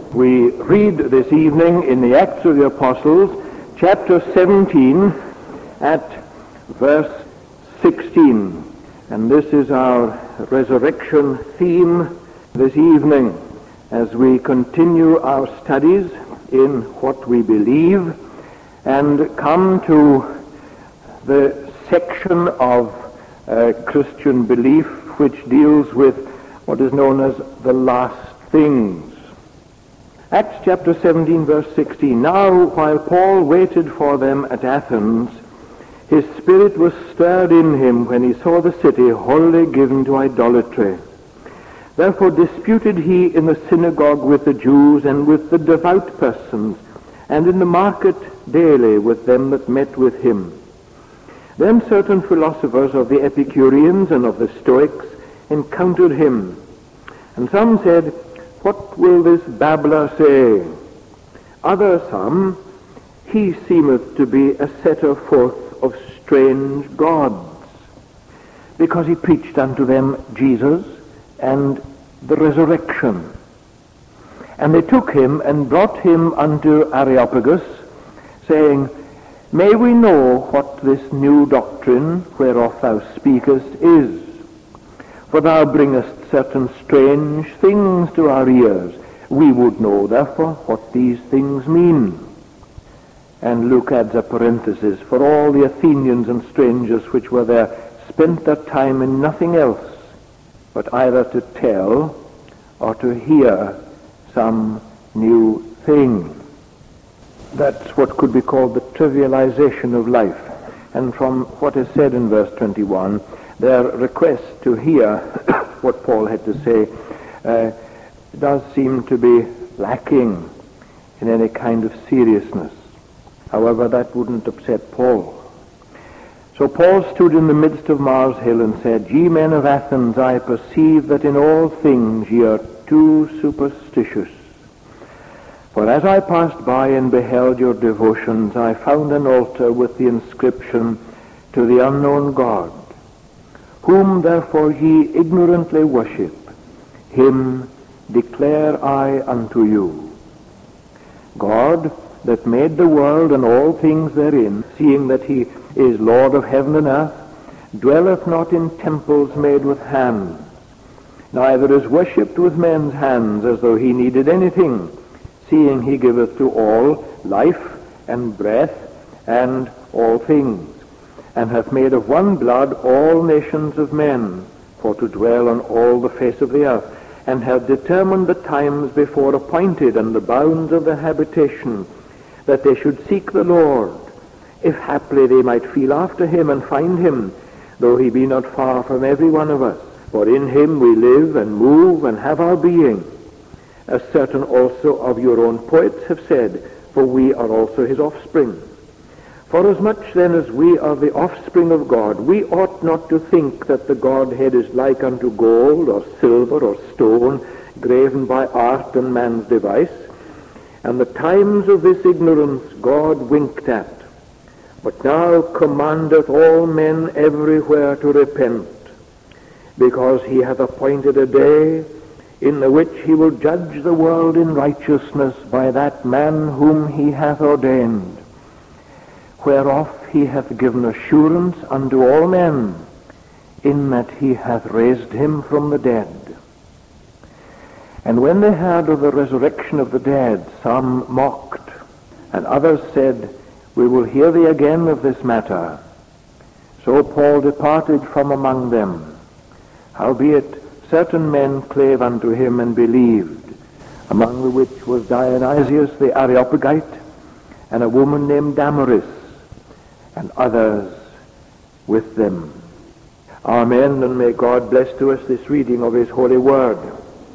We read this evening in the Acts of the Apostles, chapter 17, at verse 16. And this is our resurrection theme this evening as we continue our studies in what we believe and come to the section of Christian belief which deals with what is known as the last things. Acts chapter 17, verse 16. Now, while Paul waited for them at Athens, his spirit was stirred in him when he saw the city wholly given to idolatry. Therefore disputed he in the synagogue with the Jews and with the devout persons, and in the market daily with them that met with him. Then certain philosophers of the Epicureans and of the Stoics encountered him, and some said, What will this babbler say? Other some, he seemeth to be a setter forth of strange gods, because he preached unto them Jesus and the resurrection. And they took him and brought him unto Areopagus, saying, May we know what this new doctrine whereof thou speakest is? For thou bringest certain strange things to our ears. We would know, therefore, what these things mean. And Luke adds a parenthesis, for all the Athenians and strangers which were there spent their time in nothing else, but either to tell or to hear some new thing. That's what could be called the trivialization of life. And from what is said in verse 21, their request to hear what Paul had to say does seem to be lacking in any kind of seriousness. However, that wouldn't upset Paul. So Paul stood in the midst of Mars Hill and said, Ye men of Athens, I perceive that in all things ye are too superstitious. For as I passed by and beheld your devotions, I found an altar with the inscription, To the unknown God. Whom therefore ye ignorantly worship, him declare I unto you. God, that made the world and all things therein, seeing that he is Lord of heaven and earth, dwelleth not in temples made with hands, neither is worshipped with men's hands as though he needed anything, seeing he giveth to all life and breath and all things, and hath made of one blood all nations of men, for to dwell on all the face of the earth, and hath determined the times before appointed and the bounds of their habitation, that they should seek the Lord, if haply they might feel after him and find him, though he be not far from every one of us. For in him we live and move and have our being, as certain also of your own poets have said, for we are also his offspring. Forasmuch then as we are the offspring of God, we ought not to think that the Godhead is like unto gold or silver or stone, graven by art and man's device. And the times of this ignorance God winked at, but now commandeth all men everywhere to repent, because he hath appointed a day in the which he will judge the world in righteousness by that man whom he hath ordained, whereof he hath given assurance unto all men, in that he hath raised him from the dead. And when they heard of the resurrection of the dead, some mocked, and others said, We will hear thee again of this matter. So Paul departed from among them. Howbeit certain men clave unto him and believed, among the which was Dionysius the Areopagite, and a woman named Damaris, and others with them. Amen, and may God bless to us this reading of his holy word.